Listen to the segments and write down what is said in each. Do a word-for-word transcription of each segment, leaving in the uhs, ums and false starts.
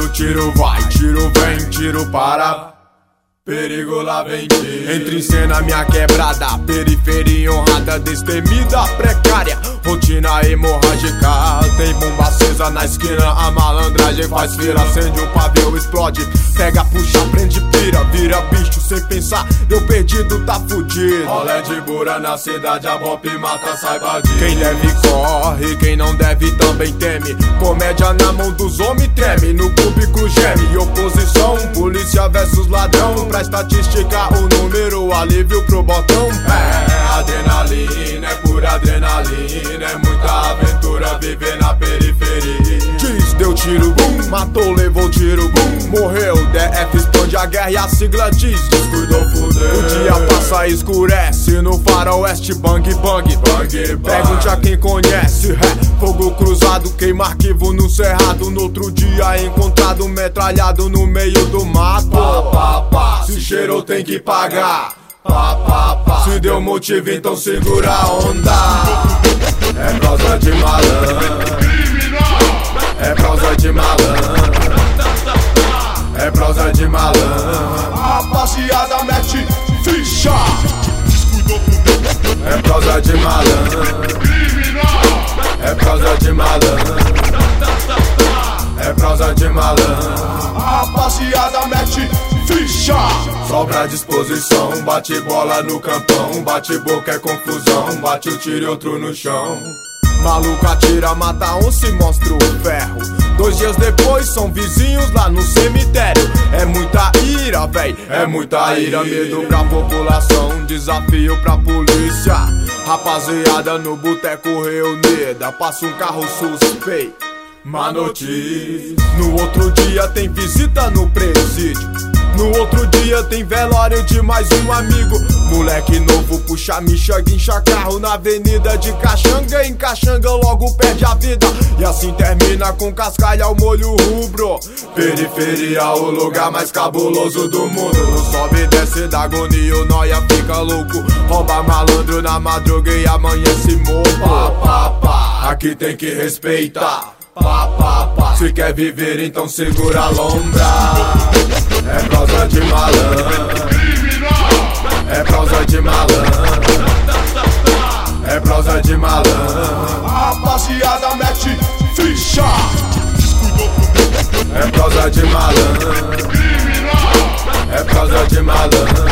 tiro, tiro vai, tiro vem, tiro para. Perigo lá vem tiro. Entra em cena minha quebrada, periferia honrada, destemida, precária, rotina hemorrágica. Tem bomba acesa na esquina, a malandragem faz fila. Acende um pavio, explode, pega, puxa, prende, pira. Vira bicho sem pensar, deu perdido, tá fudido. Rolé de bura na cidade, a bop mata, saiba disso. Quem deve corre, quem não deve também teme. Comédia na mão dos homens treme, no cúbico geme. Oposição, polícia versus ladrão. Pra estatística o número, alívio pro botão. É adrenalina, é pura adrenalina. É muita aventura viver na periferia. Diz, deu tiro, bum, matou, levou tiro, bum, morreu. D F expande a guerra e a sigla diz, descuidou, fudeu. O dia passa e escurece, no faroeste bang bang, bang, bang. Pergunte a quem conhece, é, fogo cruzado, queima arquivo no cerrado. No outro dia encontrado, metralhado no meio do mato. Pá, pá, pá. Se cheirou tem que pagar. Pá, pá, pá. Se deu motivo então segura a onda. É prosa de malandro, é prosa de malandro, é prosa de malandro. Rapaziada mete ficha. É prosa de malandro, é prosa de malandro, é prosa de malandro. Rapaziada mete ficha. Sobra à disposição, bate bola no campão. Bate boca é confusão, bate o tiro e outro no chão. Maluco atira, mata onça e mostra o ferro. Dois dias depois são vizinhos lá no cemitério. É muita ira, véi, é muita ira. Medo pra população, desafio pra polícia. Rapaziada no boteco reunida, passa um carro suspeito, má notícia. No outro dia tem visita no presídio. No outro dia tem velório de mais um amigo. Moleque novo puxa micha, guincha carro na avenida de Caxanga. Em Caxanga logo perde a vida. E assim termina com cascalho ao molho rubro. Periferia, o lugar mais cabuloso do mundo. No sobe e desce da agonia, o nóia fica louco. Rouba malandro na madruga e amanhece morto. Pá, pá, pá. Aqui tem que respeitar. Pá, pá, pá. Se quer viver então segura a lombra. É prosa de malandro, é prosa de malandro, é prosa de malandro. Rapaziada mete ficha. É prosa de malandro, é prosa de malandro,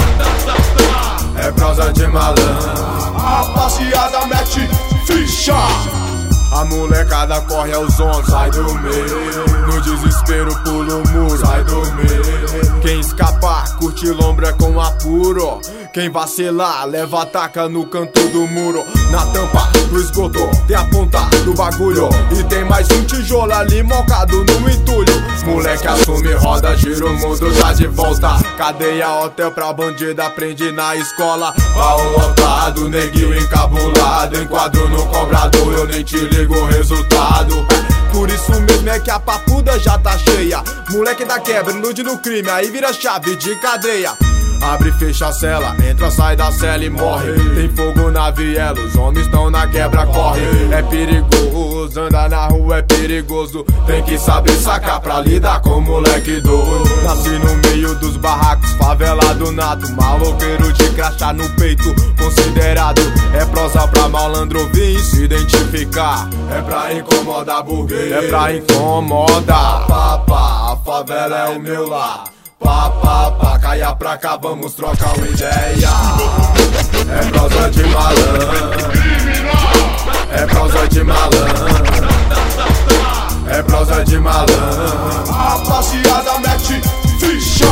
é prosa de malandro. Rapaziada mete ficha. A molecada corre aos onze, sai do meio. No desespero pula o muro, sai do meio. Quem escapar, curte lombra com apuro. Quem vacilar, leva a taca no canto do muro. Na tampa do esgoto, tem a ponta do bagulho. E tem mais um tijolo ali mocado no entulho. Moleque assume, roda, gira o mundo, tá de volta. Cadeia, hotel pra bandida, aprende na escola. Baú lotado, neguinho encabulado. Enquadro no cobrador, eu nem te ligo o resultado. Por isso mesmo é que a papuda já tá cheia. Moleque da quebra, nude no crime, aí vira chave de cadeia. Abre e fecha a cela, entra, sai da cela e morre. Tem fogo na viela, os homens estão na quebra, corre. É perigoso, andar na rua é perigoso. Tem que saber sacar pra lidar com moleque doido. Nasci no meio dos barracos, favelado nato. Maloqueiro de crachá no peito, considerado. É prosa pra malandro vir se identificar. É pra incomodar burguês, é pra incomodar. Pá, pá, a favela é o meu lar. Pá, pá, pá, caia pra cá, vamos trocar uma ideia. É prosa de malandro, é prosa de malandro, é prosa de malandro. Rapaziada mete ficha.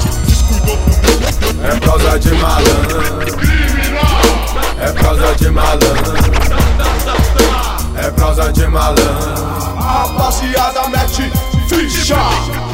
É prosa de malandro, é prosa de malandro, é prosa de malandro. Rapaziada mete ficha.